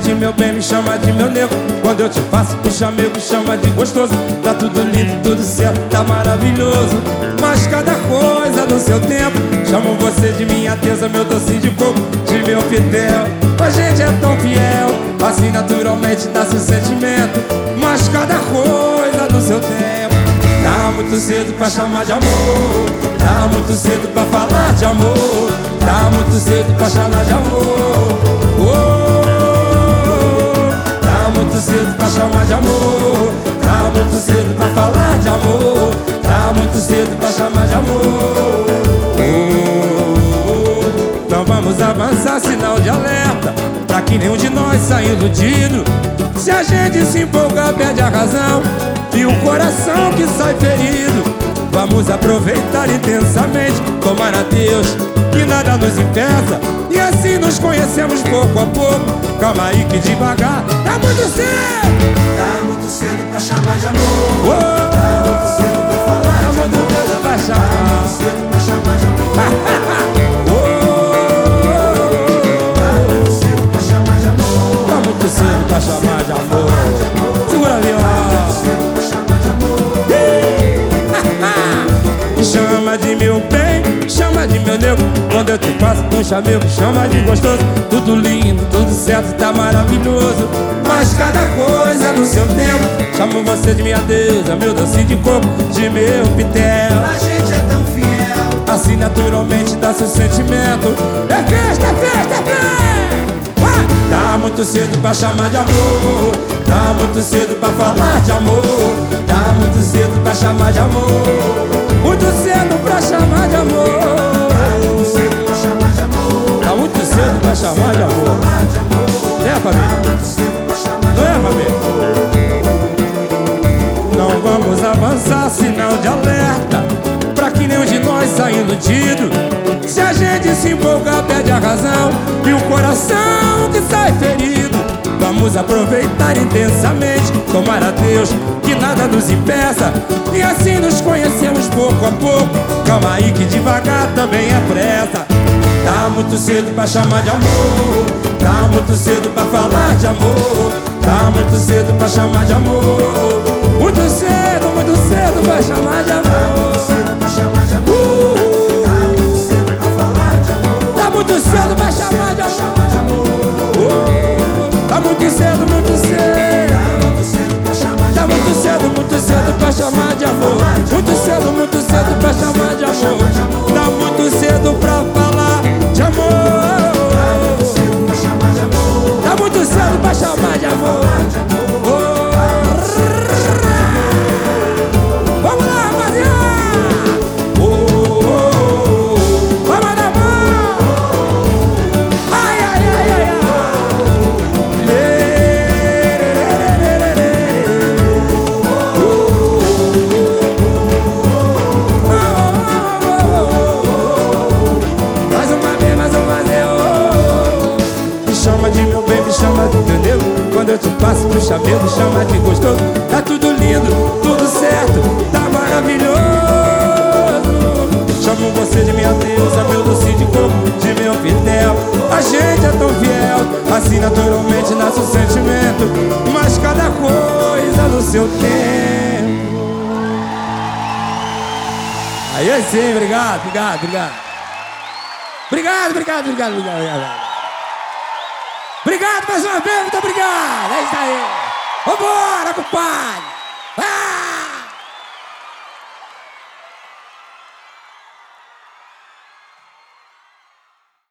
de meu bem, me chama de meu nego. Quando eu te faço um chamego, chama de gostoso. Tá tudo lindo, tudo certo, tá maravilhoso. Mas cada coisa no seu tempo. Chamo você de minha deusa, meu doce de coco, de meu fitel. A gente é tão fiel, assim naturalmente nasce o sentimento. Mas cada coisa no seu tempo. Tá muito cedo pra chamar de amor. Tá muito cedo pra falar de amor. Tá muito cedo pra chamar de amor. Tá muito cedo pra chamar de amor. Tá muito cedo pra falar de amor. Tá muito cedo pra chamar de amor. Então vamos avançar, sinal de alerta, pra que nenhum de nós saia iludido. Se a gente se empolga, perde a razão e o coração que sai ferido. Vamos aproveitar intensamente, tomar a Deus que nada nos impeça, e assim nos conhecemos pouco a pouco. Calma aí que devagar, tá muito cedo. Tá muito cedo pra chamar de amor. Tá muito cedo pra falar de amor. Tá muito cedo pra chamar de amor. Tá muito cedo pra chamar de amor. Tá muito cedo pra chamar de amor. Segura ali, ó. Me chama de meu bem, chama de meu nego. Quando eu te faço um chamego, chama de gostoso. Tudo lindo, tudo certo, tá maravilhoso. Mas cada coisa no seu tempo. Chamo você de minha deusa, meu doce de coco, de meu pitel. A gente é tão fiel, assim naturalmente dá seu sentimento. É festa, é festa, é festa. Tá muito cedo pra chamar de amor. Tá muito cedo pra falar de amor. Tá muito cedo pra chamar de amor. Muito cedo pra chamar de amor. tá muito cedo pra chamar de amor. Tá muito cedo pra chamar de amor. É, família? Tá muito cedo pra chamar de Não é, família? Não vamos avançar, sinal de alerta, pra que nenhum de nós saia iludido. Se a gente se empolgar, perde a razão e o coração que sai ferido. Vamos aproveitar intensamente, tomar a Deus que nada nos impeça, e assim nos conhecemos pouco a pouco. Calma aí que devagar também é pressa. Tá muito cedo pra chamar de amor. Tá muito cedo pra falar de amor. Tá muito cedo pra chamar de amor. Muito cedo pra chamar de amor. Tá muito cedo pra chamar de amor. Tá muito cedo pra falar de amor. Tá muito cedo pra chamar de amor. Tá muito cedo, muito cedo. Tá muito cedo pra chamar de Tá amor. muito cedo pra chamar de amor. Muito cedo pra chamar de amor. Tá muito cedo pra falar de amor. Tá muito cedo pra chamar de amor. Vamos lá, rapaziada. Vamos dar mão. Ai, ai, ai, ai, ai. Mais uma vez, me chama de meu bem, me chama de meu nego. Quando eu te passo no chamego, chama de gostoso. Tá tudo lindo, tudo certo, tá maravilhoso. Chamo você de minha deusa, meu doce de coco, de meu fitel. A gente é tão fiel, assim naturalmente nasce o sentimento. Mas cada coisa no seu tempo. Aí sim, obrigado. Obrigado mais uma vez, muito obrigado. É isso aí. Vambora, compadre.